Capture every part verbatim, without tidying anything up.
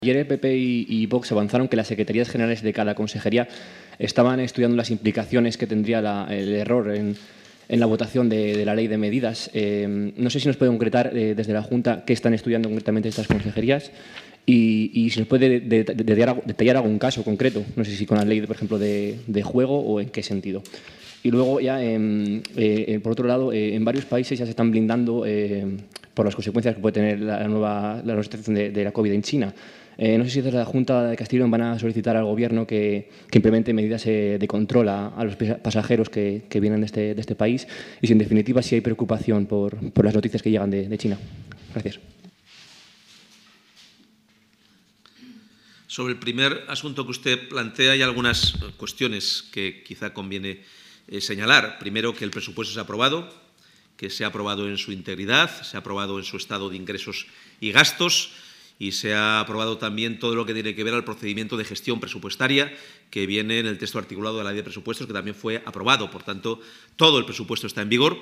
Ayer el P P y, y Vox avanzaron que las secretarías generales de cada consejería estaban estudiando las implicaciones que tendría la, el error en, en la votación de, de la ley de medidas. Eh, no sé si nos puede concretar eh, desde la Junta qué están estudiando concretamente estas consejerías y, y si nos puede de, de, de, detallar, detallar algún caso concreto. No sé si con la ley, por ejemplo, de, de juego o en qué sentido. Y luego ya, eh, eh, por otro lado, eh, en varios países ya se están blindando eh, por las consecuencias que puede tener la nueva, la nueva situación de, de la COVID en China. Eh, no sé si desde la Junta de Castilla y León van a solicitar al Gobierno que, que implemente medidas eh, de control a, a los pasajeros que, que vienen de este, de este país y si en definitiva si hay preocupación por, por las noticias que llegan de, de China. Gracias. Sobre el primer asunto que usted plantea hay algunas cuestiones que quizá conviene eh, señalar. Primero, que el presupuesto se ha aprobado, que se ha aprobado en su integridad, se ha aprobado en su estado de ingresos y gastos, y se ha aprobado también todo lo que tiene que ver al procedimiento de gestión presupuestaria que viene en el texto articulado de la Ley de Presupuestos, que también fue aprobado. Por tanto, todo el presupuesto está en vigor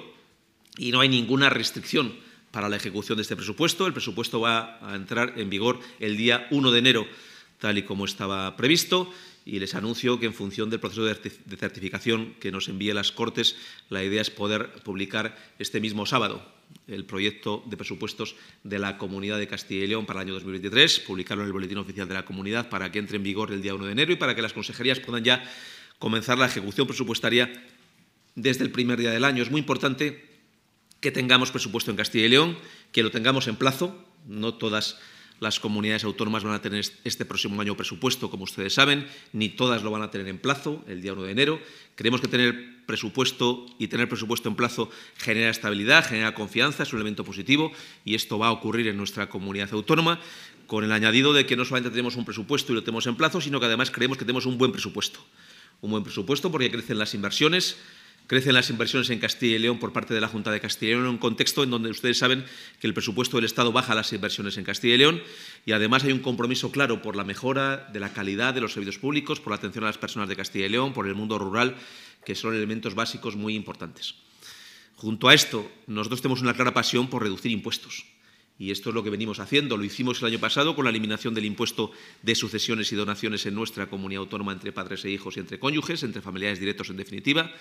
y no hay ninguna restricción para la ejecución de este presupuesto. El presupuesto va a entrar en vigor el día uno de enero, tal y como estaba previsto, y les anuncio que en función del proceso de certificación que nos envíe las Cortes, la idea es poder publicar este mismo sábado el proyecto de presupuestos de la Comunidad de Castilla y León para el año dos mil veintitrés, publicarlo en el Boletín Oficial de la Comunidad para que entre en vigor el día uno de enero y para que las consejerías puedan ya comenzar la ejecución presupuestaria desde el primer día del año. Es muy importante que tengamos presupuesto en Castilla y León, que lo tengamos en plazo. No todas las comunidades autónomas van a tener este próximo año presupuesto, como ustedes saben, ni todas lo van a tener en plazo el día uno de enero. Creemos que tener presupuesto y tener presupuesto en plazo genera estabilidad, genera confianza, es un elemento positivo y esto va a ocurrir en nuestra comunidad autónoma, con el añadido de que no solamente tenemos un presupuesto y lo tenemos en plazo, sino que además creemos que tenemos un buen presupuesto. Un buen presupuesto porque crecen las inversiones, Crecen las inversiones en Castilla y León por parte de la Junta de Castilla y León en un contexto en donde ustedes saben que el presupuesto del Estado baja las inversiones en Castilla y León y además hay un compromiso claro por la mejora de la calidad de los servicios públicos, por la atención a las personas de Castilla y León, por el mundo rural, que son elementos básicos muy importantes. Junto a esto, nosotros tenemos una clara pasión por reducir impuestos. Y esto es lo que venimos haciendo. Lo hicimos el año pasado con la eliminación del impuesto de sucesiones y donaciones en nuestra comunidad autónoma entre padres e hijos y entre cónyuges, entre familiares directos en definitiva.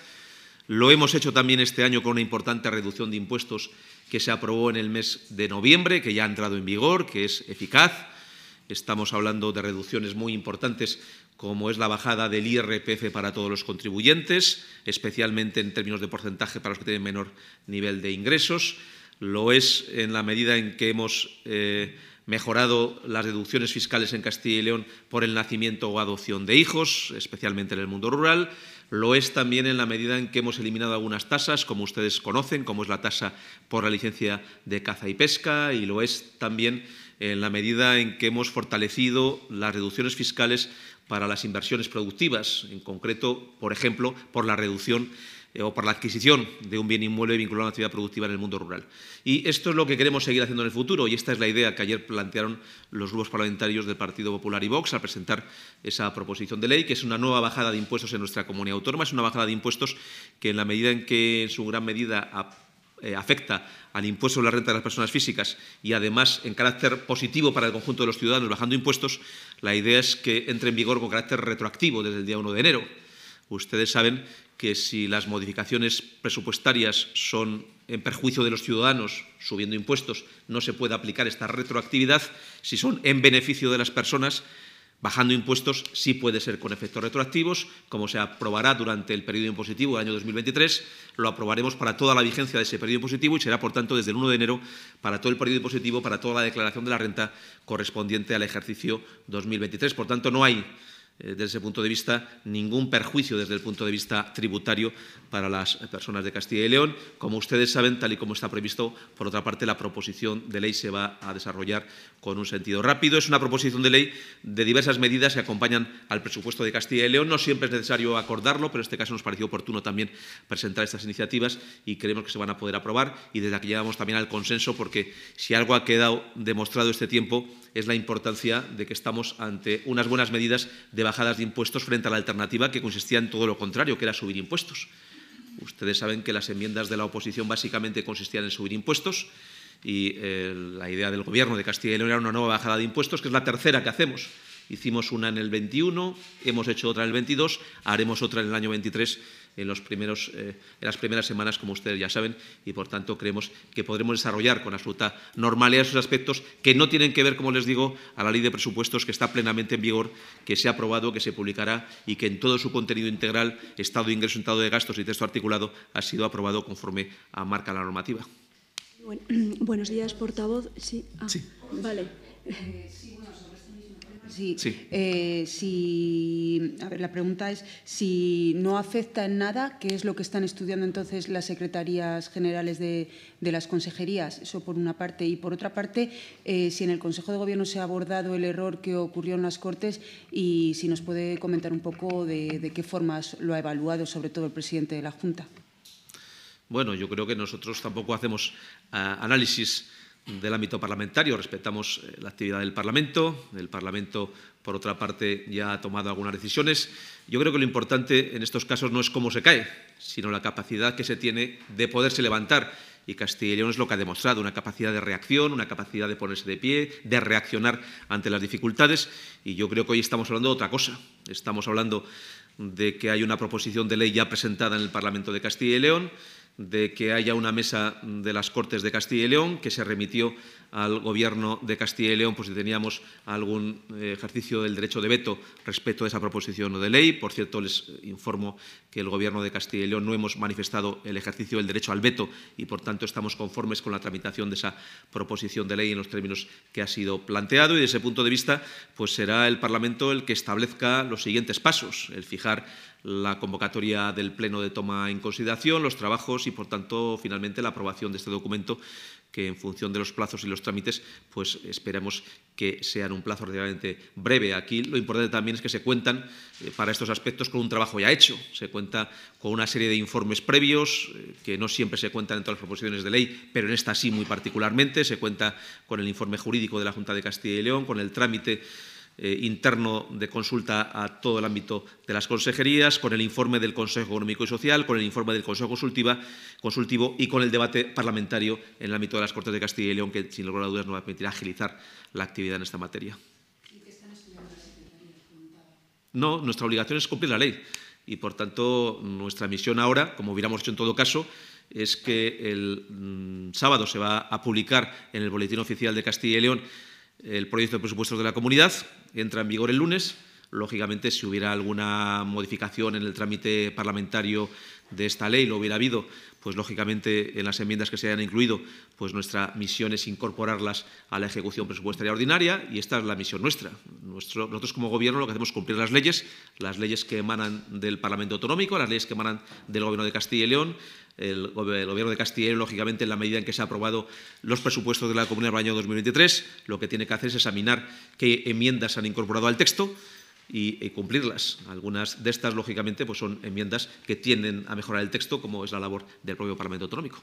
Lo hemos hecho también este año con una importante reducción de impuestos que se aprobó en el mes de noviembre, que ya ha entrado en vigor, que es eficaz. Estamos hablando de reducciones muy importantes, como es la bajada del I R P F para todos los contribuyentes, especialmente en términos de porcentaje para los que tienen menor nivel de ingresos. Lo es en la medida en que hemos eh, mejorado las deducciones fiscales en Castilla y León por el nacimiento o adopción de hijos, especialmente en el mundo rural. Lo es también en la medida en que hemos eliminado algunas tasas, como ustedes conocen, como es la tasa por la licencia de caza y pesca, y lo es también en la medida en que hemos fortalecido las reducciones fiscales para las inversiones productivas, en concreto, por ejemplo, por la reducción eh, o por la adquisición de un bien inmueble vinculado a una actividad productiva en el mundo rural. Y esto es lo que queremos seguir haciendo en el futuro, y esta es la idea que ayer plantearon los grupos parlamentarios del Partido Popular y Vox al presentar esa proposición de ley, que es una nueva bajada de impuestos en nuestra comunidad autónoma. Es una bajada de impuestos que, en la medida en que en su gran medida eh, afecta al impuesto sobre la renta de las personas físicas y además en carácter positivo para el conjunto de los ciudadanos bajando impuestos, la idea es que entre en vigor con carácter retroactivo desde el día uno de enero. Ustedes saben que si las modificaciones presupuestarias son en perjuicio de los ciudadanos, subiendo impuestos, no se puede aplicar esta retroactividad. Si son en beneficio de las personas, bajando impuestos, sí puede ser con efectos retroactivos, como se aprobará durante el periodo impositivo del año dos mil veintitrés, lo aprobaremos para toda la vigencia de ese periodo impositivo y será, por tanto, desde el uno de enero para todo el periodo impositivo, para toda la declaración de la renta correspondiente al ejercicio dos mil veintitrés. Por tanto, no hay, desde ese punto de vista, ningún perjuicio desde el punto de vista tributario para las personas de Castilla y León. Como ustedes saben, tal y como está previsto, por otra parte, la proposición de ley se va a desarrollar con un sentido rápido. Es una proposición de ley de diversas medidas que acompañan al presupuesto de Castilla y León. No siempre es necesario acordarlo, pero en este caso nos pareció oportuno también presentar estas iniciativas y creemos que se van a poder aprobar. Y desde aquí llegamos también al consenso, porque si algo ha quedado demostrado este tiempo es la importancia de que estamos ante unas buenas medidas de bajadas de impuestos frente a la alternativa que consistía en todo lo contrario, que era subir impuestos. Ustedes saben que las enmiendas de la oposición básicamente consistían en subir impuestos y eh, la idea del Gobierno de Castilla y León era una nueva bajada de impuestos, que es la tercera que hacemos. Hicimos una en el veintiuno, hemos hecho otra en el veintidós, haremos otra en el año veintitrés, en, los primeros, eh, en las primeras semanas, como ustedes ya saben, y por tanto creemos que podremos desarrollar con absoluta normalidad esos aspectos que no tienen que ver, como les digo, a la ley de presupuestos que está plenamente en vigor, que se ha aprobado, que se publicará y que en todo su contenido integral, estado de ingreso, estado de gastos y texto articulado, ha sido aprobado conforme a marca la normativa. Bueno, buenos días, portavoz. Sí. Ah, sí. Vale. Sí, sí. Eh, si, a ver, la pregunta es si no afecta en nada, ¿qué es lo que están estudiando entonces las secretarías generales de, de las consejerías? Eso por una parte. Y por otra parte, eh, si en el Consejo de Gobierno se ha abordado el error que ocurrió en las Cortes y si nos puede comentar un poco de, de qué formas lo ha evaluado, sobre todo el presidente de la Junta. Bueno, yo creo que nosotros tampoco hacemos uh, análisis del ámbito parlamentario, respetamos eh, la actividad del Parlamento. El Parlamento, por otra parte, ya ha tomado algunas decisiones. Yo creo que lo importante en estos casos no es cómo se cae, sino la capacidad que se tiene de poderse levantar. Y Castilla y León es lo que ha demostrado, una capacidad de reacción, una capacidad de ponerse de pie, de reaccionar ante las dificultades. Y yo creo que hoy estamos hablando de otra cosa. Estamos hablando de que hay una proposición de ley ya presentada en el Parlamento de Castilla y León, de que haya una mesa de las Cortes de Castilla y León que se remitió al Gobierno de Castilla y León por si teníamos algún ejercicio del derecho de veto respecto a esa proposición de ley. Por cierto, les informo que el Gobierno de Castilla y León no hemos manifestado el ejercicio del derecho al veto y, por tanto, estamos conformes con la tramitación de esa proposición de ley en los términos que ha sido planteado. Y, desde ese punto de vista, pues será el Parlamento el que establezca los siguientes pasos, el fijar la convocatoria del Pleno de toma en consideración, los trabajos y, por tanto, finalmente la aprobación de este documento, que en función de los plazos y los trámites, pues esperamos que sea en un plazo relativamente breve. Aquí lo importante también es que se cuentan eh, para estos aspectos con un trabajo ya hecho. Se cuenta con una serie de informes previos, eh, que no siempre se cuentan en todas las proposiciones de ley, pero en esta sí muy particularmente. Se cuenta con el informe jurídico de la Junta de Castilla y León, con el trámite Eh, interno de consulta a todo el ámbito de las consejerías, con el informe del Consejo Económico y Social, con el informe del Consejo Consultiva, Consultivo y con el debate parlamentario en el ámbito de las Cortes de Castilla y León, que sin lugar a dudas nos va a permitir agilizar la actividad en esta materia. ¿Y qué están estudiando las secretarías? No, nuestra obligación es cumplir la ley y, por tanto, nuestra misión ahora, como hubiéramos hecho en todo caso, es que el mmm, sábado se va a publicar en el Boletín Oficial de Castilla y León el proyecto de presupuestos de la comunidad. Entra en vigor el lunes. Lógicamente, si hubiera alguna modificación en el trámite parlamentario de esta ley, lo hubiera habido, pues lógicamente en las enmiendas que se hayan incluido, pues nuestra misión es incorporarlas a la ejecución presupuestaria ordinaria y esta es la misión nuestra. Nuestro, nosotros como Gobierno lo que hacemos es cumplir las leyes, las leyes que emanan del Parlamento Autonómico, las leyes que emanan del Gobierno de Castilla y León. El Gobierno de Castilla y León, lógicamente, en la medida en que se han aprobado los presupuestos de la Comunidad para el año dos mil veintitrés, lo que tiene que hacer es examinar qué enmiendas han incorporado al texto y, y cumplirlas. Algunas de estas, lógicamente, pues son enmiendas que tienden a mejorar el texto, como es la labor del propio Parlamento Autonómico.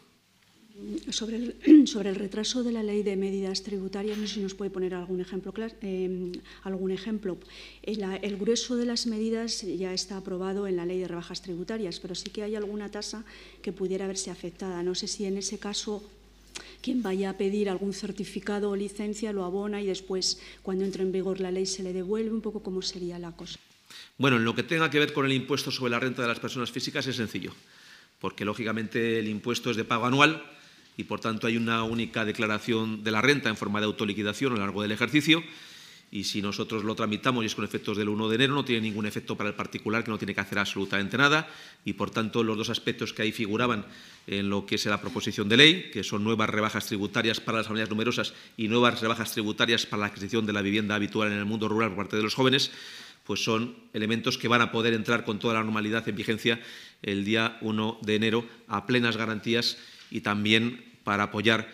Sobre el, sobre el retraso de la Ley de Medidas Tributarias, no sé si nos puede poner algún ejemplo. Eh, algún ejemplo. El, el grueso de las medidas ya está aprobado en la Ley de Rebajas Tributarias, pero sí que hay alguna tasa que pudiera verse afectada. No sé si en ese caso quien vaya a pedir algún certificado o licencia lo abona y después, cuando entre en vigor la ley, se le devuelve. Un poco cómo sería la cosa. Bueno, en lo que tenga que ver con el impuesto sobre la renta de las personas físicas es sencillo, porque lógicamente el impuesto es de pago anual y, por tanto, hay una única declaración de la renta en forma de autoliquidación a lo largo del ejercicio y si nosotros lo tramitamos y es con efectos del uno de enero, no tiene ningún efecto para el particular, que no tiene que hacer absolutamente nada y, por tanto, los dos aspectos que ahí figuraban en lo que es la proposición de ley, que son nuevas rebajas tributarias para las familias numerosas y nuevas rebajas tributarias para la adquisición de la vivienda habitual en el mundo rural por parte de los jóvenes, pues son elementos que van a poder entrar con toda la normalidad en vigencia el día uno de enero a plenas garantías y también para apoyar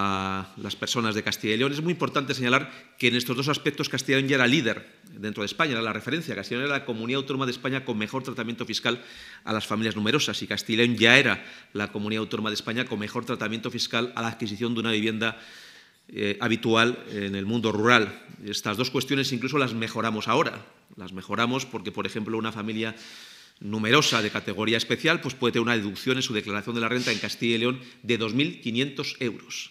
a las personas de Castilla y León. Es muy importante señalar que en estos dos aspectos Castilla y León ya era líder dentro de España, era la referencia. Castilla y León era la comunidad autónoma de España con mejor tratamiento fiscal a las familias numerosas y Castilla y León ya era la comunidad autónoma de España con mejor tratamiento fiscal a la adquisición de una vivienda eh, habitual en el mundo rural. Estas dos cuestiones incluso las mejoramos ahora. Las mejoramos porque, por ejemplo, una familia numerosa de categoría especial pues puede tener una deducción en su declaración de la renta en Castilla y León de dos mil quinientos euros.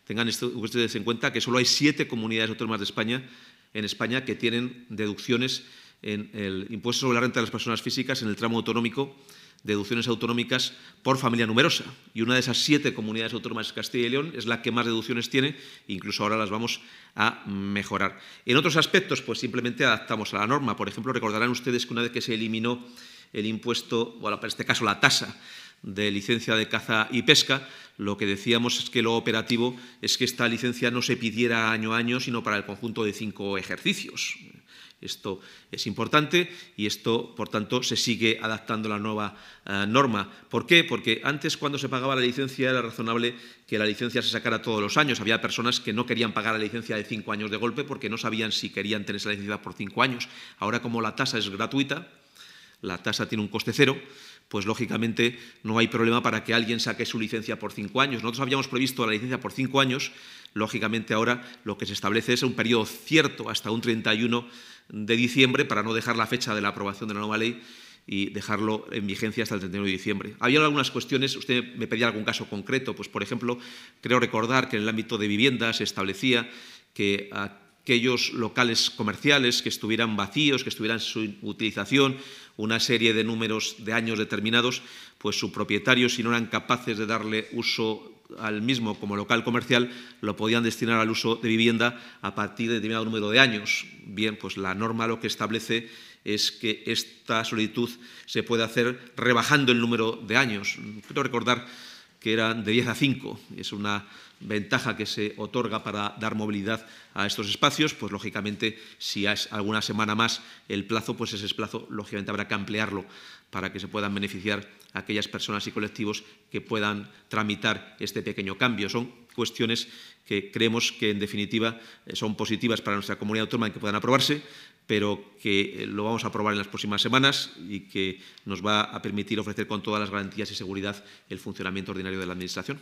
Tengan esto, ustedes en cuenta que solo hay siete comunidades autónomas de España, en España que tienen deducciones en el impuesto sobre la renta de las personas físicas, en el tramo autonómico, deducciones autonómicas por familia numerosa. Y una de esas siete comunidades autónomas, Castilla y León, es la que más deducciones tiene, incluso ahora las vamos a mejorar. En otros aspectos, pues simplemente adaptamos a la norma. Por ejemplo, recordarán ustedes que una vez que se eliminó el impuesto, bueno, en este caso la tasa de licencia de caza y pesca, lo que decíamos es que lo operativo es que esta licencia no se pidiera año a año, sino para el conjunto de cinco ejercicios. Esto es importante y esto, por tanto, se sigue adaptando a la nueva eh, norma. ¿Por qué? Porque antes, cuando se pagaba la licencia, era razonable que la licencia se sacara todos los años. Había personas que no querían pagar la licencia de cinco años de golpe porque no sabían si querían tener esa licencia por cinco años. Ahora, como la tasa es gratuita, la tasa tiene un coste cero, pues lógicamente no hay problema para que alguien saque su licencia por cinco años. Nosotros habíamos previsto la licencia por cinco años, lógicamente ahora lo que se establece es un periodo cierto hasta un treinta y uno de diciembre para no dejar la fecha de la aprobación de la nueva ley y dejarlo en vigencia hasta el treinta y uno de diciembre. Había algunas cuestiones, usted me pedía algún caso concreto, pues por ejemplo, creo recordar que en el ámbito de vivienda se establecía que aquellos locales comerciales que estuvieran vacíos, que estuvieran en su utilización una serie de números de años determinados, pues su propietario, si no eran capaces de darle uso al mismo como local comercial, lo podían destinar al uso de vivienda a partir de determinado número de años. Bien, pues la norma lo que establece es que esta solicitud se puede hacer rebajando el número de años. Quiero recordar que eran de diez a cinco, es una ventaja que se otorga para dar movilidad a estos espacios, pues lógicamente si es alguna semana más el plazo, pues ese plazo lógicamente habrá que ampliarlo para que se puedan beneficiar a aquellas personas y colectivos que puedan tramitar este pequeño cambio. Son cuestiones que creemos que en definitiva son positivas para nuestra comunidad autónoma y que puedan aprobarse, pero que lo vamos a aprobar en las próximas semanas y que nos va a permitir ofrecer con todas las garantías y seguridad el funcionamiento ordinario de la Administración.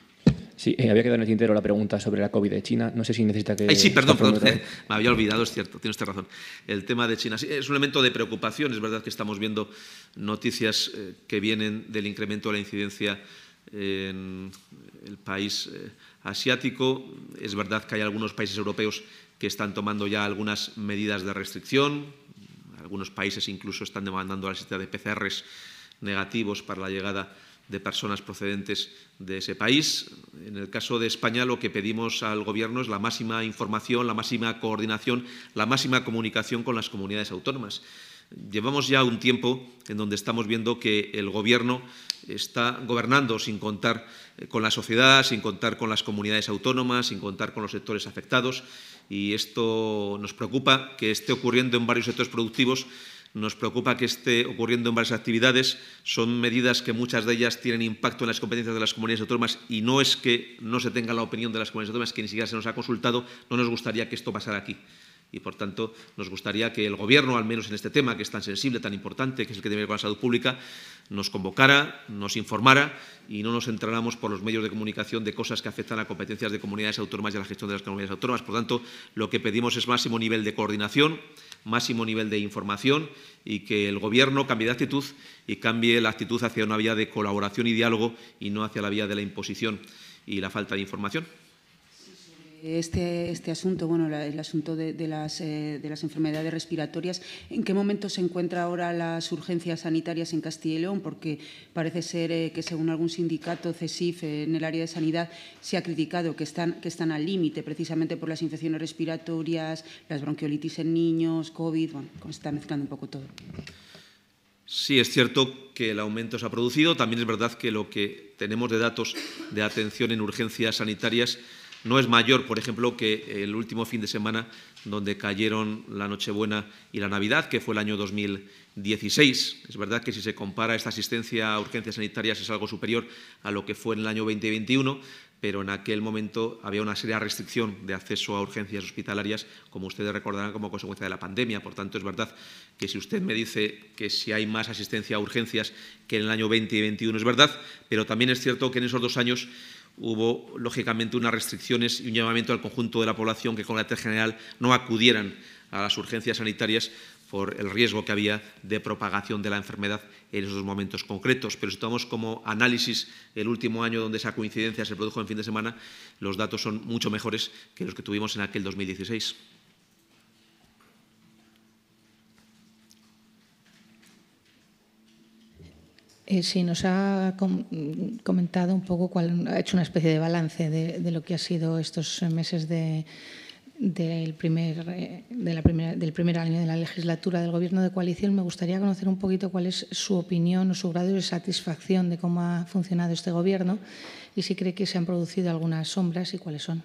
Sí, eh, había quedado en el tintero la pregunta sobre la COVID de China. No sé si necesita que... Ay, sí, perdón, perdón, me había olvidado, es cierto, tiene usted razón. El tema de China sí, es un elemento de preocupación. Es verdad que estamos viendo noticias eh, que vienen del incremento de la incidencia en el país eh, asiático. Es verdad que hay algunos países europeos que están tomando ya algunas medidas de restricción. Algunos países incluso están demandando la existencia de P C Rs negativos para la llegada de personas procedentes de ese país. En el caso de España, lo que pedimos al Gobierno es la máxima información, la máxima coordinación, la máxima comunicación con las comunidades autónomas. Llevamos ya un tiempo en donde estamos viendo que el Gobierno está gobernando sin contar con la sociedad, sin contar con las comunidades autónomas, sin contar con los sectores afectados, y esto nos preocupa que esté ocurriendo en varios sectores productivos. Nos preocupa que esté ocurriendo en varias actividades. Son medidas que muchas de ellas tienen impacto en las competencias de las comunidades autónomas y no es que no se tenga la opinión de las comunidades autónomas, que ni siquiera se nos ha consultado. No nos gustaría que esto pasara aquí. Y, por tanto, nos gustaría que el Gobierno, al menos en este tema, que es tan sensible, tan importante, que es el que tiene que ver con la salud pública, nos convocara, nos informara y no nos enteráramos por los medios de comunicación de cosas que afectan a competencias de comunidades autónomas y a la gestión de las comunidades autónomas. Por tanto, lo que pedimos es máximo nivel de coordinación, máximo nivel de información y que el Gobierno cambie de actitud y cambie la actitud hacia una vía de colaboración y diálogo y no hacia la vía de la imposición y la falta de información. Este, este asunto, bueno, la, el asunto de, de, las, eh, de las enfermedades respiratorias, ¿en qué momento se encuentra ahora las urgencias sanitarias en Castilla y León? Porque parece ser eh, que, según algún sindicato, CESIF, eh, en el área de sanidad, se ha criticado que están, que están al límite precisamente por las infecciones respiratorias, las bronquiolitis en niños, COVID, bueno, se está mezclando un poco todo. Sí, es cierto que el aumento se ha producido. También es verdad que lo que tenemos de datos de atención en urgencias sanitarias no es mayor, por ejemplo, que el último fin de semana donde cayeron la Nochebuena y la Navidad, que fue el año dos mil dieciséis. Es verdad que si se compara esta asistencia a urgencias sanitarias es algo superior a lo que fue en el año veinte veintiuno, pero en aquel momento había una seria restricción de acceso a urgencias hospitalarias, como ustedes recordarán, como consecuencia de la pandemia. Por tanto, es verdad que si usted me dice que si hay más asistencia a urgencias que en el año veinte y veintiuno, es verdad, pero también es cierto que en esos dos años hubo, lógicamente, unas restricciones y un llamamiento al conjunto de la población que, con carácter general, no acudieran a las urgencias sanitarias por el riesgo que había de propagación de la enfermedad en esos momentos concretos. Pero si tomamos como análisis el último año donde esa coincidencia se produjo en fin de semana, los datos son mucho mejores que los que tuvimos en aquel dos mil dieciséis. Eh, sí, nos ha com comentado un poco, cuál, ha hecho una especie de balance de, de lo que ha sido estos meses de, del, primer, eh, de la primera, del primer año de la legislatura del Gobierno de coalición. Me gustaría conocer un poquito cuál es su opinión o su grado de satisfacción de cómo ha funcionado este Gobierno y si cree que se han producido algunas sombras y cuáles son.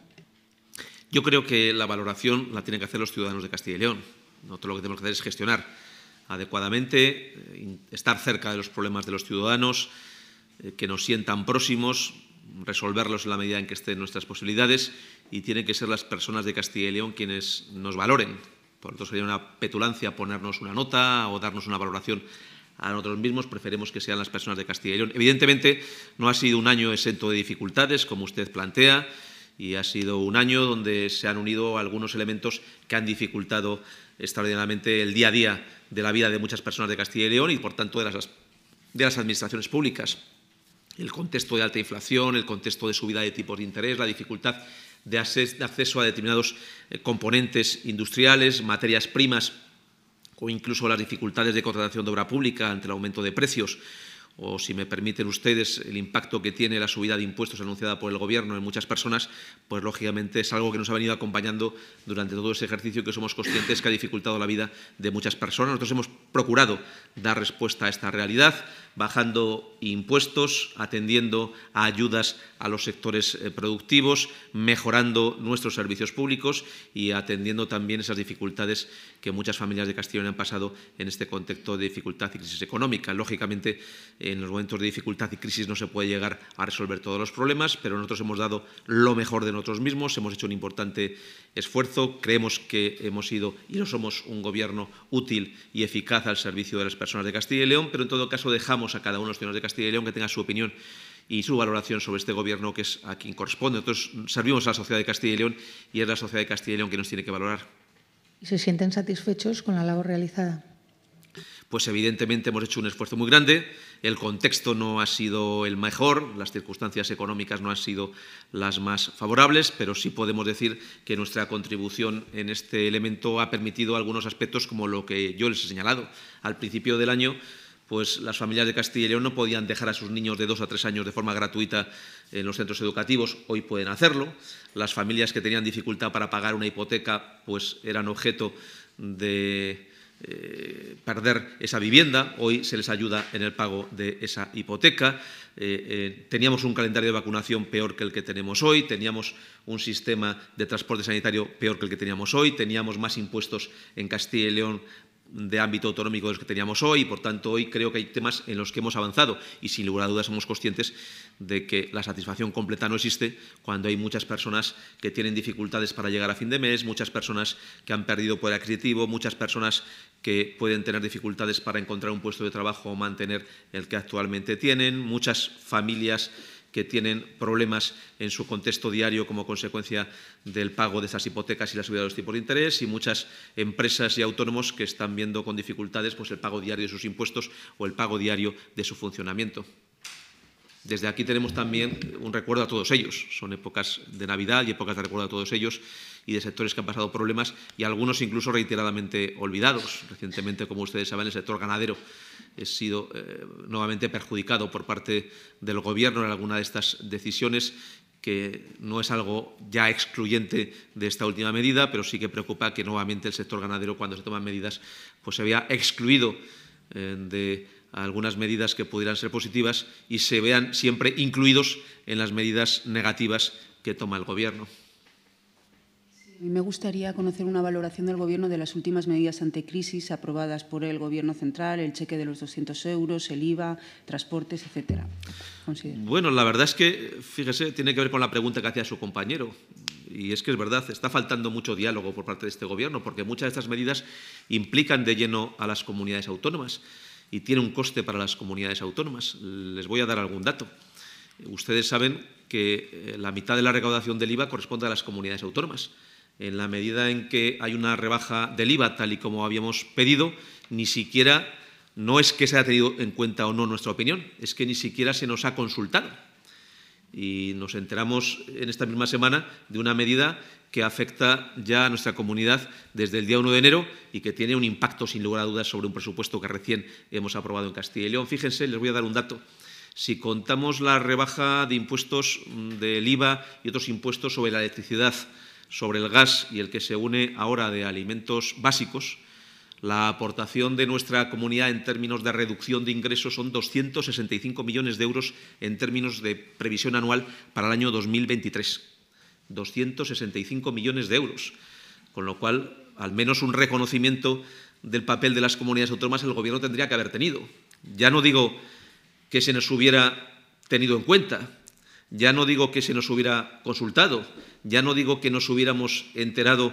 Yo creo que la valoración la tienen que hacer los ciudadanos de Castilla y León. Nosotros lo que tenemos que hacer es gestionar adecuadamente, estar cerca de los problemas de los ciudadanos, que nos sientan próximos, resolverlos en la medida en que estén nuestras posibilidades, y tienen que ser las personas de Castilla y León quienes nos valoren. Por lo tanto, sería una petulancia ponernos una nota o darnos una valoración a nosotros mismos. Preferimos que sean las personas de Castilla y León. Evidentemente, no ha sido un año exento de dificultades, como usted plantea, y ha sido un año donde se han unido algunos elementos que han dificultado extraordinariamente el día a día de la vida de muchas personas de Castilla y León y, por tanto, de las, de las administraciones públicas. El contexto de alta inflación, el contexto de subida de tipos de interés, la dificultad de acceso a determinados componentes industriales, materias primas, o incluso las dificultades de contratación de obra pública ante el aumento de precios, o, si me permiten ustedes, el impacto que tiene la subida de impuestos anunciada por el Gobierno en muchas personas, pues lógicamente es algo que nos ha venido acompañando durante todo ese ejercicio y que somos conscientes que ha dificultado la vida de muchas personas. Nosotros hemos procurado dar respuesta a esta realidad, bajando impuestos, atendiendo a ayudas a los sectores productivos, mejorando nuestros servicios públicos y atendiendo también esas dificultades que muchas familias de Castilla y León han pasado en este contexto de dificultad y crisis económica. Lógicamente, en los momentos de dificultad y crisis no se puede llegar a resolver todos los problemas, pero nosotros hemos dado lo mejor de nosotros mismos, hemos hecho un importante esfuerzo, creemos que hemos sido y no somos un Gobierno útil y eficaz al servicio de las personas de Castilla y León, pero en todo caso dejamos a cada uno de los ciudadanos de Castilla y León que tenga su opinión y su valoración sobre este Gobierno, que es a quien corresponde. Nosotros servimos a la sociedad de Castilla y León y es la sociedad de Castilla y León que nos tiene que valorar. ¿Y se sienten satisfechos con la labor realizada? Pues evidentemente hemos hecho un esfuerzo muy grande, el contexto no ha sido el mejor, las circunstancias económicas no han sido las más favorables, pero sí podemos decir que nuestra contribución en este elemento ha permitido algunos aspectos como lo que yo les he señalado. Al principio del año, pues las familias de Castilla y León no podían dejar a sus niños de dos a tres años de forma gratuita en los centros educativos, hoy pueden hacerlo. Las familias que tenían dificultad para pagar una hipoteca pues eran objeto de eh, perder esa vivienda, hoy se les ayuda en el pago de esa hipoteca. Eh, eh, teníamos un calendario de vacunación peor que el que tenemos hoy, teníamos un sistema de transporte sanitario peor que el que teníamos hoy, teníamos más impuestos en Castilla y León de ámbito autonómico de los que teníamos hoy y, por tanto, hoy creo que hay temas en los que hemos avanzado y, sin lugar a dudas, somos conscientes de que la satisfacción completa no existe cuando hay muchas personas que tienen dificultades para llegar a fin de mes, muchas personas que han perdido poder adquisitivo, muchas personas que pueden tener dificultades para encontrar un puesto de trabajo o mantener el que actualmente tienen, muchas familias que tienen problemas en su contexto diario como consecuencia del pago de esas hipotecas y la subida de los tipos de interés, y muchas empresas y autónomos que están viendo con dificultades pues, el pago diario de sus impuestos o el pago diario de su funcionamiento. Desde aquí tenemos también un recuerdo a todos ellos. Son épocas de Navidad y épocas de recuerdo a todos ellos y de sectores que han pasado problemas y algunos incluso reiteradamente olvidados. Recientemente, como ustedes saben, el sector ganadero ha sido eh, nuevamente perjudicado por parte del Gobierno en alguna de estas decisiones, que no es algo ya excluyente de esta última medida, pero sí que preocupa que nuevamente el sector ganadero, cuando se toman medidas, pues se vea excluido eh, de algunas medidas que pudieran ser positivas y se vean siempre incluidos en las medidas negativas que toma el Gobierno. Me gustaría conocer una valoración del Gobierno de las últimas medidas anticrisis aprobadas por el Gobierno central, el cheque de los doscientos euros, el I V A, transportes, etcétera. Considero. Bueno, la verdad es que, fíjese, tiene que ver con la pregunta que hacía su compañero. Y es que es verdad, está faltando mucho diálogo por parte de este Gobierno, porque muchas de estas medidas implican de lleno a las comunidades autónomas y tiene un coste para las comunidades autónomas. Les voy a dar algún dato. Ustedes saben que la mitad de la recaudación del I V A corresponde a las comunidades autónomas. En la medida en que hay una rebaja del I V A, tal y como habíamos pedido, ni siquiera, no es que se haya tenido en cuenta o no nuestra opinión, es que ni siquiera se nos ha consultado. Y nos enteramos en esta misma semana de una medida que afecta ya a nuestra comunidad desde el día uno de enero y que tiene un impacto, sin lugar a dudas, sobre un presupuesto que recién hemos aprobado en Castilla y León. Fíjense, les voy a dar un dato. Si contamos la rebaja de impuestos del I V A y otros impuestos sobre la electricidad, sobre el gas y el que se une ahora de alimentos básicos, la aportación de nuestra comunidad en términos de reducción de ingresos son doscientos sesenta y cinco millones de euros en términos de previsión anual para el año dos mil veintitrés. doscientos sesenta y cinco millones de euros, con lo cual, al menos un reconocimiento del papel de las comunidades autónomas el Gobierno tendría que haber tenido. Ya no digo que se nos hubiera tenido en cuenta, ya no digo que se nos hubiera consultado, ya no digo que nos hubiéramos enterado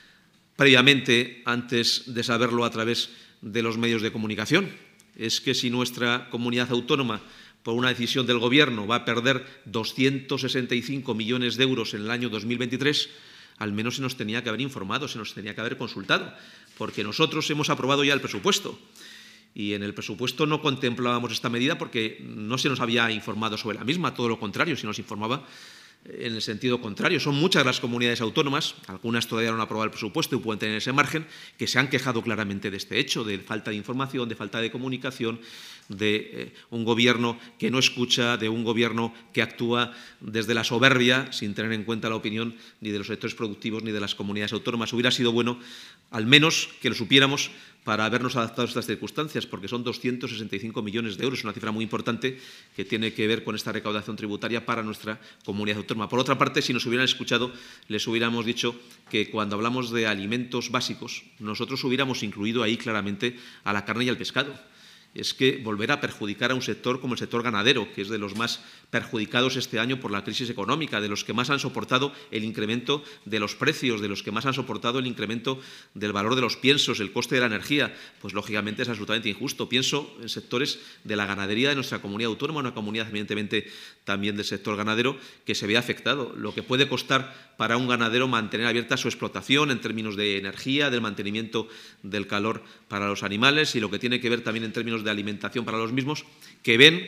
previamente antes de saberlo a través de los medios de comunicación. Es que si nuestra comunidad autónoma, por una decisión del Gobierno, va a perder doscientos sesenta y cinco millones de euros en el año dos mil veintitrés, al menos se nos tenía que haber informado, se nos tenía que haber consultado, porque nosotros hemos aprobado ya el presupuesto. Y en el presupuesto no contemplábamos esta medida porque no se nos había informado sobre la misma, todo lo contrario, se nos informaba en el sentido contrario. Son muchas las comunidades autónomas, algunas todavía no han aprobado el presupuesto y pueden tener ese margen, que se han quejado claramente de este hecho, de falta de información, de falta de comunicación, de eh, un Gobierno que no escucha, de un Gobierno que actúa desde la soberbia, sin tener en cuenta la opinión ni de los sectores productivos ni de las comunidades autónomas. Hubiera sido bueno, al menos, que lo supiéramos para habernos adaptado a estas circunstancias, porque son doscientos sesenta y cinco millones de euros, una cifra muy importante que tiene que ver con esta recaudación tributaria para nuestra comunidad autónoma. Por otra parte, si nos hubieran escuchado, les hubiéramos dicho que cuando hablamos de alimentos básicos, nosotros hubiéramos incluido ahí claramente a la carne y al pescado. Es que volver a perjudicar a un sector como el sector ganadero, que es de los más perjudicados este año por la crisis económica, de los que más han soportado el incremento de los precios, de los que más han soportado el incremento del valor de los piensos, el coste de la energía, pues lógicamente es absolutamente injusto. Pienso en sectores de la ganadería de nuestra comunidad autónoma, una comunidad evidentemente también del sector ganadero, que se ve afectado. Lo que puede costar para un ganadero mantener abierta su explotación en términos de energía, del mantenimiento del calor para los animales y lo que tiene que ver también en términos de alimentación para los mismos, que ven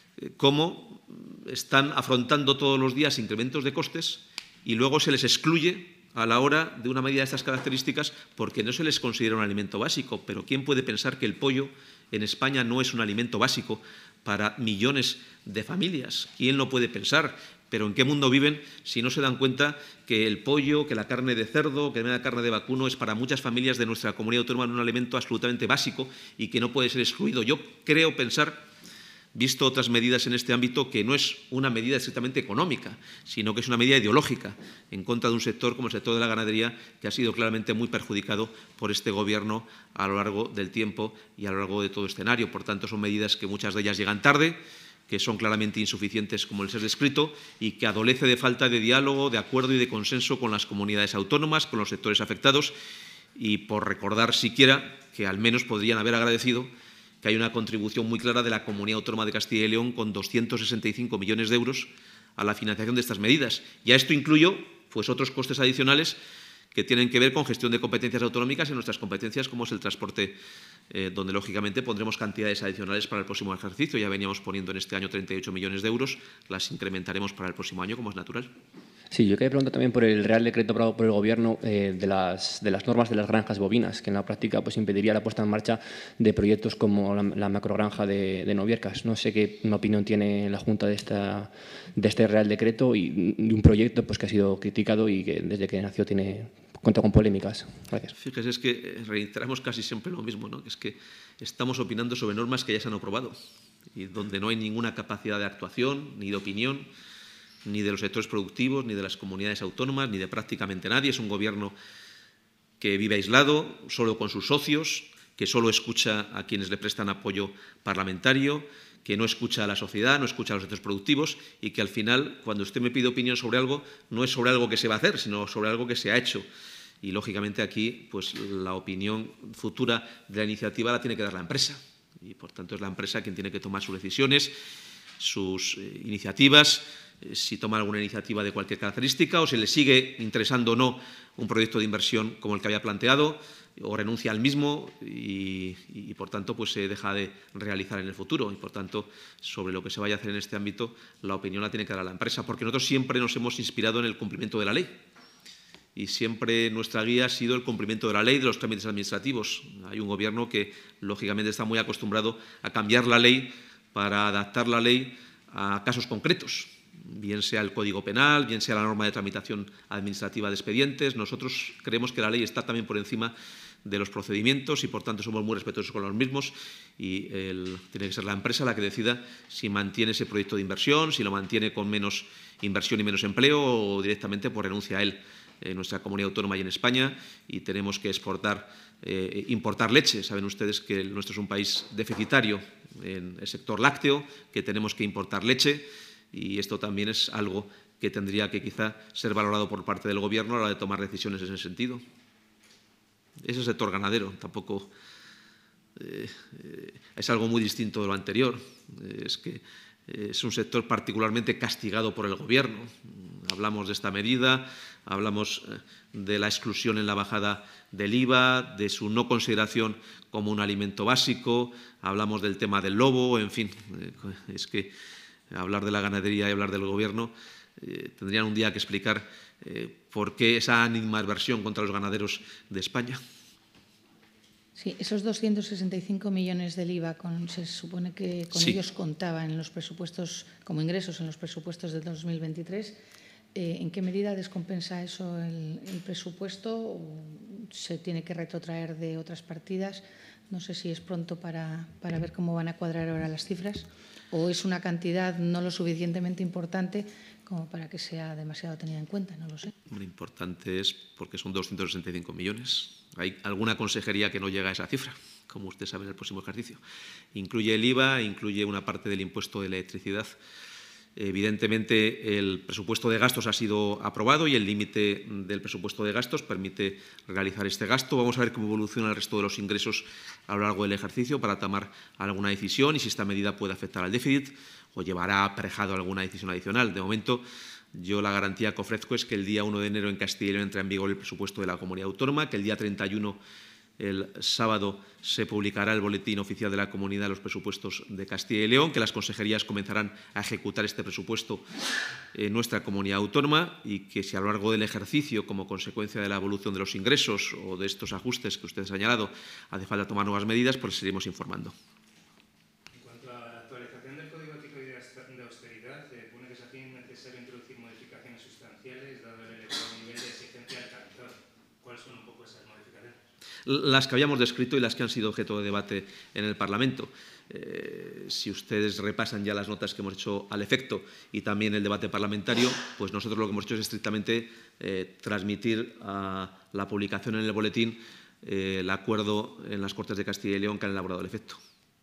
cómo están afrontando todos los días incrementos de costes y luego se les excluye a la hora de una medida de estas características porque no se les considera un alimento básico. Pero ¿quién puede pensar que el pollo en España no es un alimento básico para millones de familias? ¿Quién lo puede pensar? Pero ¿en qué mundo viven si no se dan cuenta que el pollo, que la carne de cerdo, que la carne de vacuno es para muchas familias de nuestra comunidad autónoma un alimento absolutamente básico y que no puede ser excluido? Yo creo pensar, visto otras medidas en este ámbito, que no es una medida estrictamente económica, sino que es una medida ideológica en contra de un sector como el sector de la ganadería, que ha sido claramente muy perjudicado por este Gobierno a lo largo del tiempo y a lo largo de todo escenario. Por tanto, son medidas que muchas de ellas llegan tarde, que son claramente insuficientes, como les he descrito, y que adolece de falta de diálogo, de acuerdo y de consenso con las comunidades autónomas, con los sectores afectados, y por recordar siquiera que al menos podrían haber agradecido que hay una contribución muy clara de la Comunidad Autónoma de Castilla y León con doscientos sesenta y cinco millones de euros a la financiación de estas medidas. Y a esto incluyo pues, otros costes adicionales que tienen que ver con gestión de competencias autonómicas y nuestras competencias, como es el transporte, eh, donde lógicamente pondremos cantidades adicionales para el próximo ejercicio. Ya veníamos poniendo en este año treinta y ocho millones de euros, las incrementaremos para el próximo año, como es natural. Sí, yo quería preguntar también por el Real Decreto aprobado por el Gobierno eh, de, las, de las normas de las granjas bovinas, que en la práctica pues, impediría la puesta en marcha de proyectos como la, la macrogranja de, de Noviercas. No sé qué opinión tiene la Junta de, esta, de este Real Decreto y de un proyecto pues, que ha sido criticado y que desde que nació tiene, cuenta con polémicas. Gracias. Fíjese, es que reiteramos casi siempre lo mismo, ¿no? Es que estamos opinando sobre normas que ya se han aprobado y donde no hay ninguna capacidad de actuación ni de opinión, ni de los sectores productivos, ni de las comunidades autónomas, ni de prácticamente nadie. Es un Gobierno que vive aislado, solo con sus socios, que solo escucha a quienes le prestan apoyo parlamentario, que no escucha a la sociedad, no escucha a los sectores productivos y que al final, cuando usted me pide opinión sobre algo, no es sobre algo que se va a hacer, sino sobre algo que se ha hecho. Y, lógicamente, aquí pues, la opinión futura de la iniciativa la tiene que dar la empresa. Y, por tanto, es la empresa quien tiene que tomar sus decisiones, sus eh, iniciativas, eh, si toma alguna iniciativa de cualquier característica o si le sigue interesando o no un proyecto de inversión como el que había planteado, o renuncia al mismo y, y, por tanto, pues se deja de realizar en el futuro. Y, por tanto, sobre lo que se vaya a hacer en este ámbito, la opinión la tiene que dar la empresa, porque nosotros siempre nos hemos inspirado en el cumplimiento de la ley. Y siempre nuestra guía ha sido el cumplimiento de la ley, de los trámites administrativos. Hay un Gobierno que, lógicamente, está muy acostumbrado a cambiar la ley para adaptar la ley a casos concretos, bien sea el Código Penal, bien sea la norma de tramitación administrativa de expedientes. Nosotros creemos que la ley está también por encima de los procedimientos y, por tanto, somos muy respetuosos con los mismos y el, tiene que ser la empresa la que decida si mantiene ese proyecto de inversión, si lo mantiene con menos inversión y menos empleo o directamente por renuncia a él. En nuestra comunidad autónoma y en España, y tenemos que exportar, eh, importar leche. Saben ustedes que nuestro es un país deficitario en el sector lácteo, que tenemos que importar leche, y esto también es algo que tendría que quizá ser valorado por parte del Gobierno a la hora de tomar decisiones en ese sentido. Es el sector ganadero, tampoco eh, eh, es algo muy distinto de lo anterior. Eh, es que eh, es un sector particularmente castigado por el Gobierno. Hablamos de esta medida, hablamos de la exclusión en la bajada del I V A, de su no consideración como un alimento básico, hablamos del tema del lobo, en fin, eh, es que hablar de la ganadería y hablar del Gobierno eh, tendrían un día que explicar eh, por qué esa animadversión contra los ganaderos de España. Sí, esos doscientos sesenta y cinco millones del I V A, con, se supone que con sí. ellos contaba en los presupuestos, como ingresos en los presupuestos del dos mil veintitrés. Eh, ¿En qué medida descompensa eso el, el presupuesto o se tiene que retrotraer de otras partidas? No sé si es pronto para, para ver cómo van a cuadrar ahora las cifras o es una cantidad no lo suficientemente importante como para que sea demasiado tenida en cuenta, no lo sé. Lo importante es porque son doscientos sesenta y cinco millones. Hay alguna consejería que no llega a esa cifra, como usted sabe en el próximo ejercicio. Incluye el I V A, incluye una parte del impuesto de electricidad. Evidentemente, el presupuesto de gastos ha sido aprobado y el límite del presupuesto de gastos permite realizar este gasto. Vamos a ver cómo evoluciona el resto de los ingresos a lo largo del ejercicio para tomar alguna decisión y si esta medida puede afectar al déficit o llevará aparejado alguna decisión adicional. De momento, yo la garantía que ofrezco es que el día uno de enero en Castilla y León entra en vigor el presupuesto de la comunidad autónoma, que el día treinta y uno el sábado se publicará el boletín oficial de la Comunidad de los presupuestos de Castilla y León, que las consejerías comenzarán a ejecutar este presupuesto en nuestra comunidad autónoma y que si a lo largo del ejercicio, como consecuencia de la evolución de los ingresos o de estos ajustes que usted ha señalado, hace falta tomar nuevas medidas, pues seguiremos informando. En cuanto a la actualización del Código Ético y de Austeridad, se pone que se hace necesario introducir modificaciones sustanciales dado el elevado nivel de exigencia alcanzado. ¿Cuáles son un poco esas modificaciones? Las que habíamos descrito y las que han sido objeto de debate en el Parlamento. Eh, si ustedes repasan ya las notas que hemos hecho al efecto y también el debate parlamentario, pues nosotros lo que hemos hecho es estrictamente eh, transmitir a la publicación en el boletín eh, el acuerdo en las Cortes de Castilla y León que han elaborado el efecto.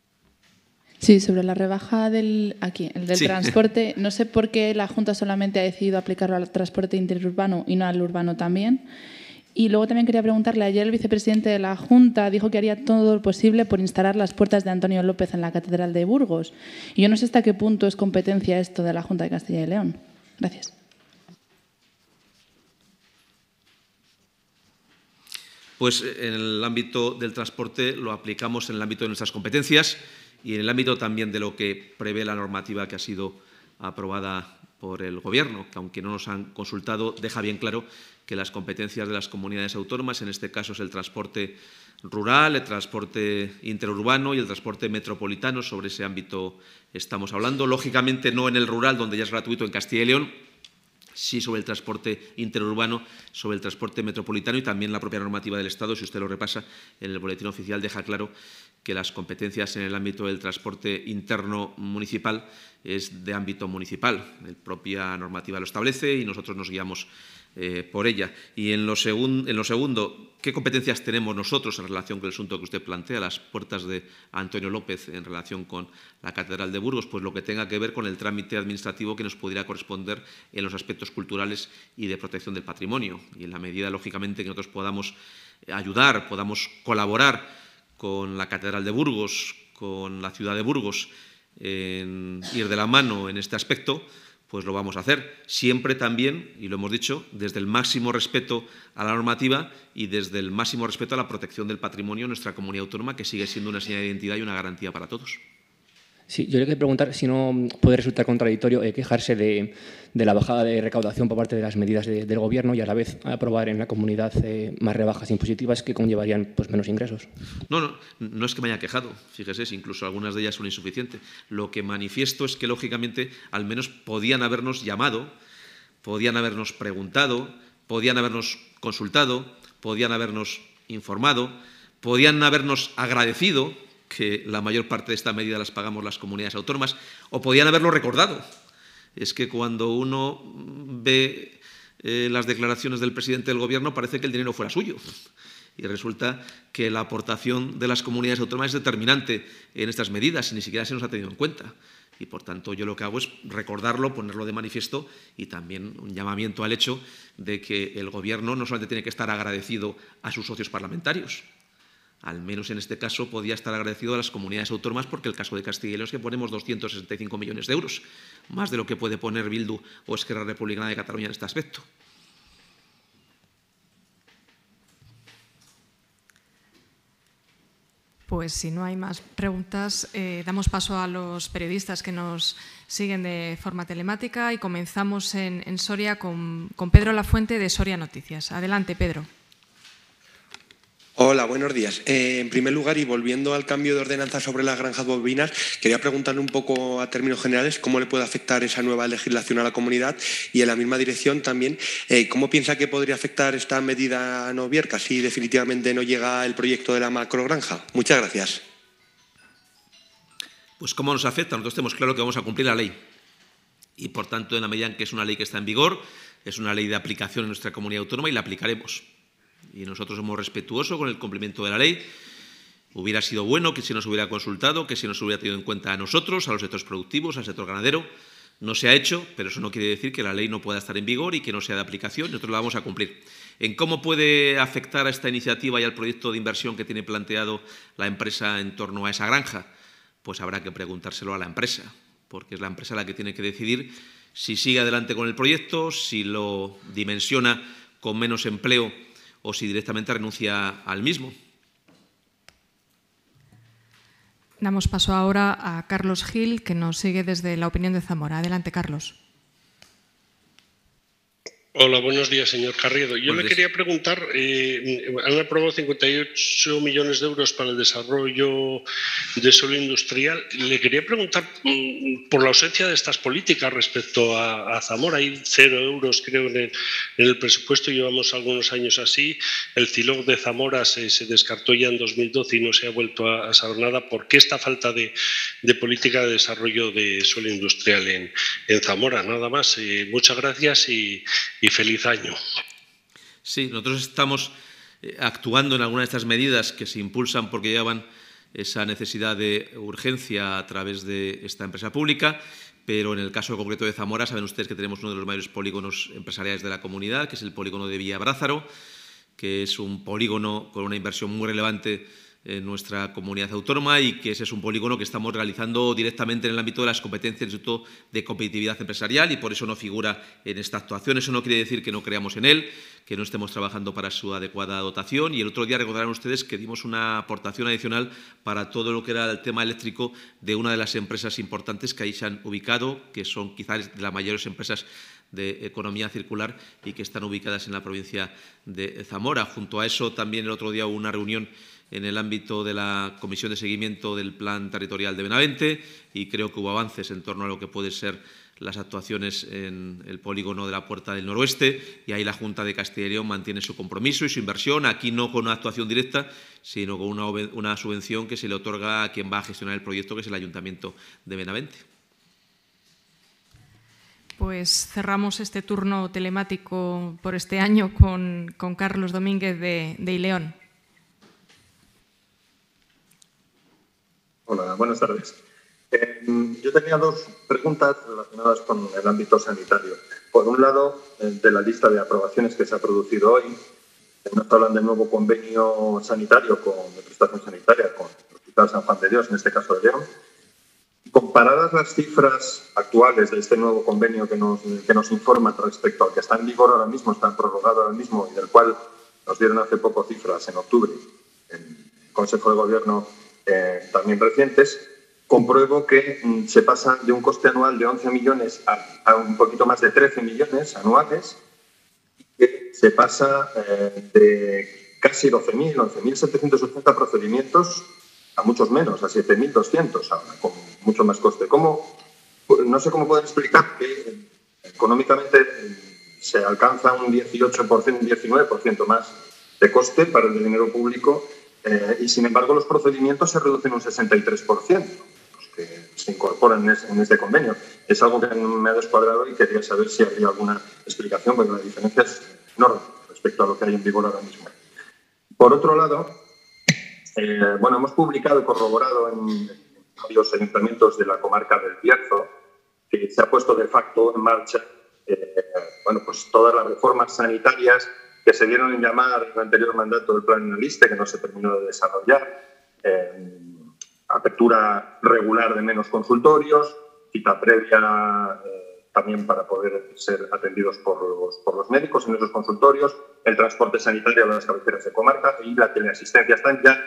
Sí, sobre la rebaja del, aquí, el del sí. transporte, no sé por qué la Junta solamente ha decidido aplicarlo al transporte interurbano y no al urbano también. Y luego también quería preguntarle, ayer el vicepresidente de la Junta dijo que haría todo lo posible por instalar las puertas de Antonio López en la Catedral de Burgos. Y yo no sé hasta qué punto es competencia esto de la Junta de Castilla y León. Gracias. Pues en el ámbito del transporte lo aplicamos en el ámbito de nuestras competencias y en el ámbito también de lo que prevé la normativa que ha sido aprobada por el Gobierno, que aunque no nos han consultado, deja bien claro que las competencias de las comunidades autónomas, en este caso es el transporte rural, el transporte interurbano y el transporte metropolitano, sobre ese ámbito estamos hablando. Lógicamente no en el rural, donde ya es gratuito en Castilla y León, sí sobre el transporte interurbano, sobre el transporte metropolitano y también la propia normativa del Estado, si usted lo repasa en el boletín oficial, deja claro que las competencias en el ámbito del transporte interno municipal es de ámbito municipal. La propia normativa lo establece y nosotros nos guiamos eh, por ella. Y en lo, segun, en lo segundo, ¿qué competencias tenemos nosotros en relación con el asunto que usted plantea, las puertas de Antonio López en relación con la Catedral de Burgos? Pues lo que tenga que ver con el trámite administrativo que nos pudiera corresponder en los aspectos culturales y de protección del patrimonio. Y en la medida, lógicamente, que nosotros podamos ayudar, podamos colaborar con la Catedral de Burgos, con la ciudad de Burgos, en ir de la mano en este aspecto, pues lo vamos a hacer. Siempre también, y lo hemos dicho, desde el máximo respeto a la normativa y desde el máximo respeto a la protección del patrimonio de nuestra comunidad autónoma, que sigue siendo una señal de identidad y una garantía para todos. Sí, yo le quería preguntar si no puede resultar contradictorio eh, quejarse de, de la bajada de recaudación por parte de las medidas de, del Gobierno y a la vez aprobar en la comunidad eh, más rebajas impositivas que conllevarían pues, menos ingresos. No, no, no es que me haya quejado, fíjese, si incluso algunas de ellas son insuficientes. Lo que manifiesto es que, lógicamente, al menos podían habernos llamado, podían habernos preguntado, podían habernos consultado, podían habernos informado, podían habernos agradecido que la mayor parte de esta medida las pagamos las comunidades autónomas, o podían haberlo recordado. Es que cuando uno ve eh, las declaraciones del presidente del Gobierno parece que el dinero fuera suyo. Y resulta que la aportación de las comunidades autónomas es determinante en estas medidas y ni siquiera se nos ha tenido en cuenta. Y, por tanto, yo lo que hago es recordarlo, ponerlo de manifiesto y también un llamamiento al hecho de que el Gobierno no solamente tiene que estar agradecido a sus socios parlamentarios, al menos en este caso podía estar agradecido a las comunidades autónomas, porque el caso de Castilla y León es que ponemos doscientos sesenta y cinco millones de euros, más de lo que puede poner Bildu o Esquerra Republicana de Cataluña en este aspecto. Pues si no hay más preguntas, eh, damos paso a los periodistas que nos siguen de forma telemática y comenzamos en, en Soria con, con Pedro Lafuente de Soria Noticias. Adelante, Pedro. Hola, buenos días. Eh, en primer lugar, y volviendo al cambio de ordenanza sobre las granjas bovinas, quería preguntarle un poco a términos generales cómo le puede afectar esa nueva legislación a la comunidad y en la misma dirección también, eh, cómo piensa que podría afectar esta medida a Novierca si definitivamente no llega el proyecto de la macrogranja. Muchas gracias. Pues cómo nos afecta. Nosotros tenemos claro que vamos a cumplir la ley y, por tanto, en la medida en que es una ley que está en vigor, es una ley de aplicación en nuestra comunidad autónoma y la aplicaremos. Y nosotros somos respetuosos con el cumplimiento de la ley. Hubiera sido bueno que se nos hubiera consultado, que se nos hubiera tenido en cuenta a nosotros, a los sectores productivos, al sector ganadero. No se ha hecho, pero eso no quiere decir que la ley no pueda estar en vigor y que no sea de aplicación. Nosotros la vamos a cumplir. ¿En cómo puede afectar a esta iniciativa y al proyecto de inversión que tiene planteado la empresa en torno a esa granja? Pues habrá que preguntárselo a la empresa, porque es la empresa la que tiene que decidir si sigue adelante con el proyecto, si lo dimensiona con menos empleo o si directamente renuncia al mismo. Damos paso ahora a Carlos Gil, que nos sigue desde La Opinión de Zamora. Adelante, Carlos. Hola, buenos días, señor Carriedo. Yo le quería preguntar, eh, han aprobado cincuenta y ocho millones de euros para el desarrollo de suelo industrial. Le quería preguntar mm, por la ausencia de estas políticas respecto a, a Zamora. Hay cero euros, creo, en el, en el presupuesto. Llevamos algunos años así. El CILOG de Zamora se, se descartó ya en dos mil doce y no se ha vuelto a, a saber nada. ¿Por qué esta falta de, de política de desarrollo de suelo industrial en, en Zamora? Nada más. Eh, muchas gracias y y feliz año. Sí, nosotros estamos actuando en algunas de estas medidas que se impulsan porque llevan esa necesidad de urgencia a través de esta empresa pública, pero en el caso concreto de Zamora saben ustedes que tenemos uno de los mayores polígonos empresariales de la comunidad, que es el polígono de Villabrázaro, que es un polígono con una inversión muy relevante en nuestra comunidad autónoma y que ese es un polígono que estamos realizando directamente en el ámbito de las competencias del Instituto de Competitividad Empresarial y por eso no figura en esta actuación. Eso no quiere decir que no creamos en él, que no estemos trabajando para su adecuada dotación. Y el otro día recordarán ustedes que dimos una aportación adicional para todo lo que era el tema eléctrico de una de las empresas importantes que ahí se han ubicado, que son quizás de las mayores empresas de economía circular y que están ubicadas en la provincia de Zamora. Junto a eso, también el otro día hubo una reunión en el ámbito de la Comisión de Seguimiento del Plan Territorial de Benavente y creo que hubo avances en torno a lo que pueden ser las actuaciones en el polígono de la Puerta del Noroeste y ahí la Junta de Castilla y León mantiene su compromiso y su inversión, aquí no con una actuación directa, sino con una, una subvención que se le otorga a quien va a gestionar el proyecto, que es el Ayuntamiento de Benavente. Pues cerramos este turno telemático por este año con, con Carlos Domínguez de, de Ileón. Hola, buenas tardes. Eh, yo tenía dos preguntas relacionadas con el ámbito sanitario. Por un lado, de la lista de aprobaciones que se ha producido hoy, nos hablan del nuevo convenio sanitario con, de prestación sanitaria con el Hospital San Juan de Dios, en este caso de León. comparadas las cifras actuales de este nuevo convenio que nos, que nos informa respecto al que está en vigor ahora mismo, está prorrogado ahora mismo y del cual nos dieron hace poco cifras en octubre en el Consejo de Gobierno eh, también recientes, compruebo que mm, se pasa de un coste anual de once millones a, a un poquito más de trece millones anuales, y que se pasa eh, de casi doce mil, once mil setecientos ochenta procedimientos a muchos menos, a siete mil doscientos ahora, con mucho más coste. ¿Cómo? No sé cómo pueden explicar que económicamente se alcanza un dieciocho por ciento, un diecinueve por ciento más de coste para el dinero público eh, y, sin embargo, los procedimientos se reducen un sesenta y tres por ciento, los que se incorporan en, ese, en este convenio. Es algo que me ha descuadrado y quería saber si había alguna explicación, porque la diferencia es enorme respecto a lo que hay en vigor ahora mismo. Por otro lado, eh, bueno, hemos publicado y corroborado en varios ayuntamientos de la comarca del Bierzo que se ha puesto de facto en marcha eh, bueno, pues todas las reformas sanitarias que se dieron en llamar en el anterior mandato del Plan Aliste, que no se terminó de desarrollar, eh, apertura regular de menos consultorios, cita previa eh, también para poder ser atendidos por los, por los médicos en esos consultorios, el transporte sanitario a las cabeceras de comarca y la teleasistencia están ya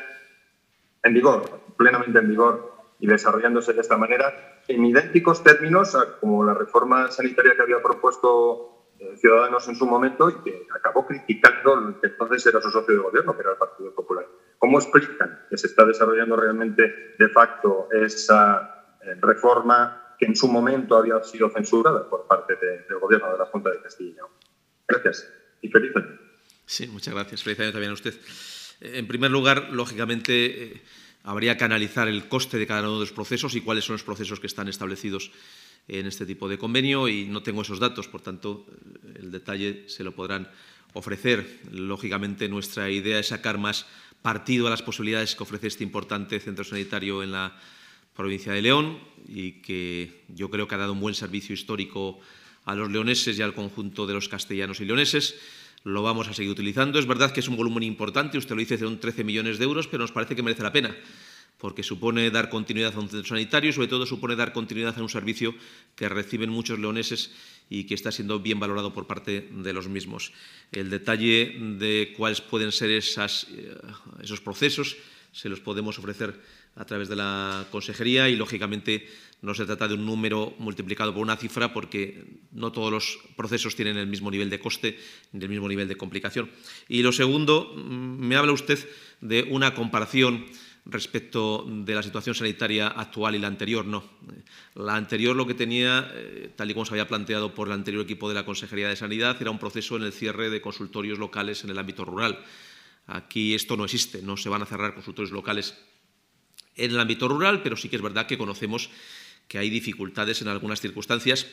en vigor, plenamente en vigor y desarrollándose de esta manera en idénticos términos a como la reforma sanitaria que había propuesto eh, Ciudadanos en su momento y que acabó criticando el que entonces era su socio de gobierno, que era el Partido Popular. ¿Cómo explican que se está desarrollando realmente de facto esa eh, reforma que en su momento había sido censurada por parte de, del gobierno de la Junta de Castilla y León? Gracias y feliz año. Sí, muchas gracias. Feliz año también a usted. En primer lugar, lógicamente, eh, habría que analizar el coste de cada uno de los procesos y cuáles son los procesos que están establecidos en este tipo de convenio, y no tengo esos datos, por tanto, el detalle se lo podrán ofrecer. Lógicamente, nuestra idea es sacar más partido a las posibilidades que ofrece este importante centro sanitario en la provincia de León y que yo creo que ha dado un buen servicio histórico a los leoneses y al conjunto de los castellanos y leoneses. Lo vamos a seguir utilizando. Es verdad que es un volumen importante, usted lo dice, son trece millones de euros, pero nos parece que merece la pena, porque supone dar continuidad a un centro sanitario y, sobre todo, supone dar continuidad a un servicio que reciben muchos leoneses y que está siendo bien valorado por parte de los mismos. El detalle de cuáles pueden ser esas, esos procesos se los podemos ofrecer a través de la consejería y, lógicamente, no se trata de un número multiplicado por una cifra, porque no todos los procesos tienen el mismo nivel de coste ni el mismo nivel de complicación. Y lo segundo, me habla usted de una comparación respecto de la situación sanitaria actual y la anterior. No. La anterior lo que tenía, eh, tal y como se había planteado por el anterior equipo de la Consejería de Sanidad, era un proceso en el cierre de consultorios locales en el ámbito rural. Aquí esto no existe, no se van a cerrar consultorios locales en el ámbito rural, pero sí que es verdad que conocemos que hay dificultades en algunas circunstancias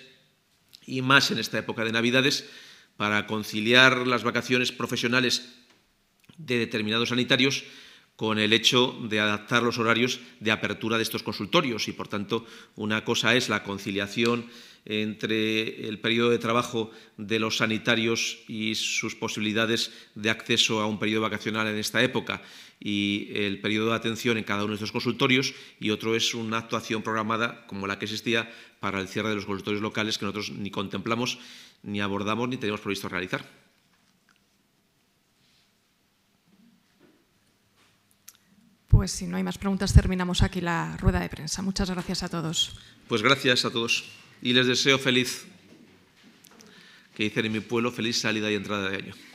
y más en esta época de Navidades para conciliar las vacaciones profesionales de determinados sanitarios con el hecho de adaptar los horarios de apertura de estos consultorios y, por tanto, una cosa es la conciliación entre el periodo de trabajo de los sanitarios y sus posibilidades de acceso a un periodo vacacional en esta época y el periodo de atención en cada uno de estos consultorios, y otro es una actuación programada como la que existía para el cierre de los consultorios locales, que nosotros ni contemplamos, ni abordamos, ni tenemos previsto realizar. Pues si no hay más preguntas, terminamos aquí la rueda de prensa. Muchas gracias a todos. Pues gracias a todos y les deseo feliz, que dicen en mi pueblo, feliz salida y entrada de año.